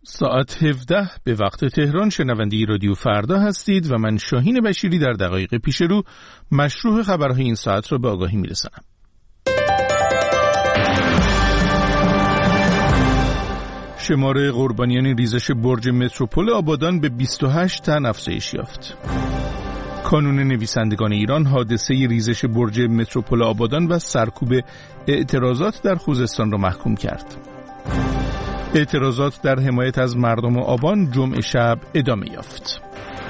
ساعت 17 به وقت تهران شنونده رادیو فردا هستید و من شاهین بشیری در دقایق پیش رو مشروع خبرهای این ساعت را به آگاهی میرسانم. شمار قربانیان ریزش برج متروپول آبادان به 28 تن افزایش یافت. کانون نویسندگان ایران حادثه ریزش برج متروپول آبادان و سرکوب اعتراضات در خوزستان را محکوم کرد. اعتراضات در حمایت از مردم آبان جمعه شب ادامه یافت.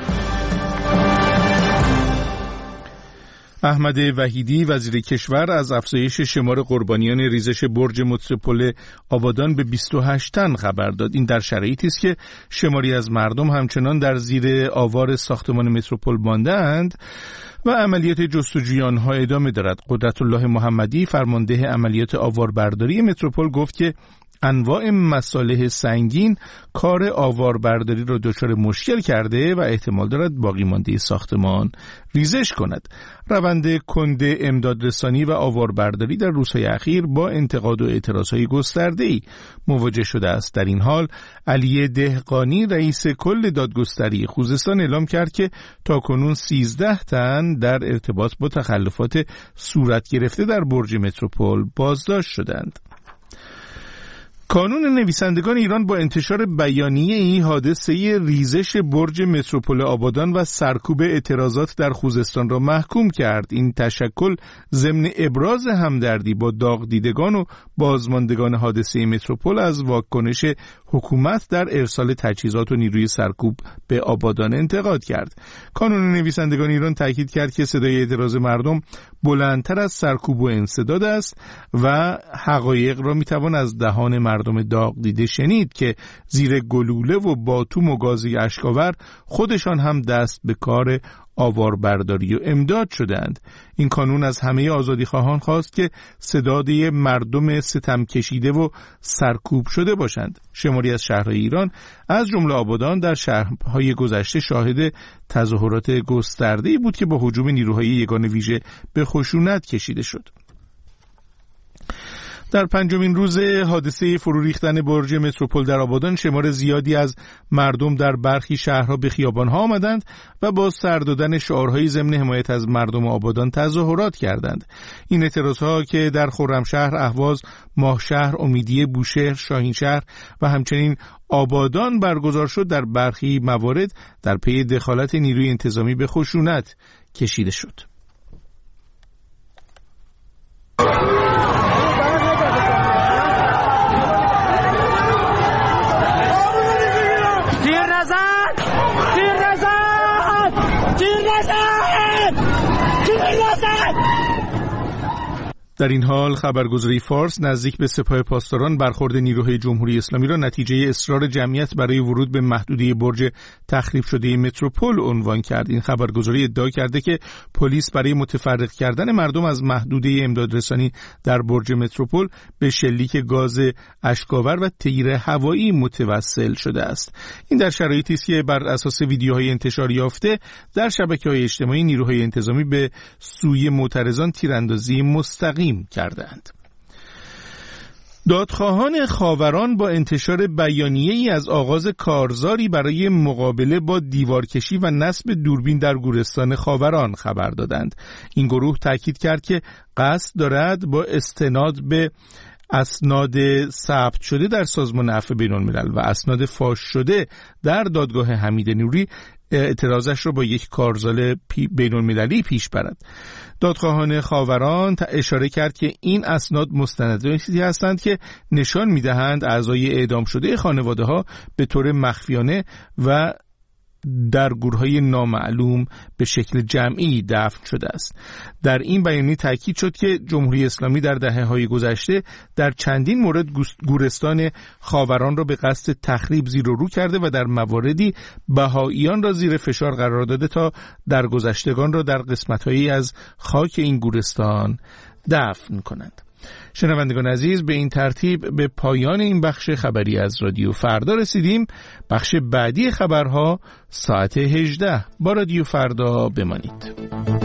احمد وحیدی وزیر کشور از افزایش شمار قربانیان ریزش برج متروپول آبادان به 28 تن خبر داد. این در شرایطی است که شماری از مردم همچنان در زیر آوار ساختمان متروپول مانده‌اند و عملیات جستجوی آنها ادامه دارد. قدرت‌الله محمدی فرمانده عملیات آواربرداری متروپول گفت که انواع مصالح سنگین کار آواربرداری را دچار مشکل کرده و احتمال دارد باقی مانده ساختمان ریزش کند. روند کند امدادرسانی و آواربرداری در روزهای اخیر با انتقاد و اعتراضهای گسترده‌ای مواجه شده است. در این حال علی دهقانی رئیس کل دادگستری خوزستان اعلام کرد که تاکنون 13 تن در ارتباط با تخلفات صورت گرفته در برج متروپول بازداشت شدند. کانون نویسندگان ایران با انتشار بیانیه‌ای حادثه ریزش برج متروپول آبادان و سرکوب اعتراضات در خوزستان را محکوم کرد. این تشکل ضمن ابراز همدردی با داغ-دیدگان و بازماندگان حادثه متروپول از واکنش حکومت در ارسال تجهیزات و نیروی سرکوب به آبادان انتقاد کرد. کانون نویسندگان ایران تاکید کرد که صدای اعتراض مردم بلندتر از سرکوب و انسداد است و حقایق را میتوان از دهان مردم داغ دیده شنید که زیر گلوله و باتوم و گازی اشکاور خودشان هم دست به کار آواربرداری و امداد شدند. این کانون از همه آزادیخواهان خواست که صدای مردم ستم کشیده و سرکوب شده باشند. شماری از شهرهای ایران از جمله آبادان در شهرهای گذشته شاهد تظاهرات گسترده‌ای بود که با هجوم نیروهای یگان ویژه به خشونت کشیده شد. در پنجمین روز حادثه فرو ریختن برج متروپول در آبادان شمار زیادی از مردم در برخی شهرها به خیابان‌ها آمدند و با سر دادن شعارهای ضمن حمایت از مردم آبادان تظاهرات کردند. این اعتراضها که در خرمشهر، اهواز، ماهشهر، امیدیه، بوشهر، شاهینشهر و همچنین آبادان برگزار شد در برخی موارد در پی دخالت نیروی انتظامی به خشونت کشیده شد. در این حال خبرگزاری فارس نزدیک به سپاه پاسداران برخورد نیروهای جمهوری اسلامی را نتیجه اصرار جمعیت برای ورود به محدوده برج تخریب شده متروپول عنوان کرد. این خبرگزاری ادعا کرده که پلیس برای متفرق کردن مردم از محدوده امدادرسانی در برج متروپول به شلیک گاز اشکاور و تیر هوایی متوسل شده است. این در شرایطی است که بر اساس ویدیوهای انتشار یافته در شبکه‌های اجتماعی نیروهای انتظامی به سوی معترضان تیراندازی مستقیم کردند. دادخواهان خاوران با انتشار بیانیه‌ای از آغاز کارزاری برای مقابله با دیوارکشی و نصب دوربین در گورستان خاوران خبر دادند. این گروه تاکید کرد که قصد دارد با استناد به اسناد ثبت شده در سازمان عفو بین‌الملل و اسناد فاش شده در دادگاه حمید نوری اعتراضش را با یک کارزار بین‌المللی پیش برد. دادخواهان خاوران اشاره کرد که این اسناد مستنداتی هستند که نشان می‌دهند اعضای اعدام شده خانواده‌ها به طور مخفیانه و در گورهای نامعلوم به شکل جمعی دفن شده است. در این بیانیه تاکید شد که جمهوری اسلامی در دهه‌های گذشته در چندین مورد گورستان خاوران را به قصد تخریب زیر و رو کرده و در مواردی بهائیان را زیر فشار قرار داده تا درگذشتگان را در قسمت‌هایی از خاک این گورستان دفن کنند. شنوندگان عزیز، به این ترتیب به پایان این بخش خبری از رادیو فردا رسیدیم. بخش بعدی خبرها ساعت 18 با رادیو فردا بمانید.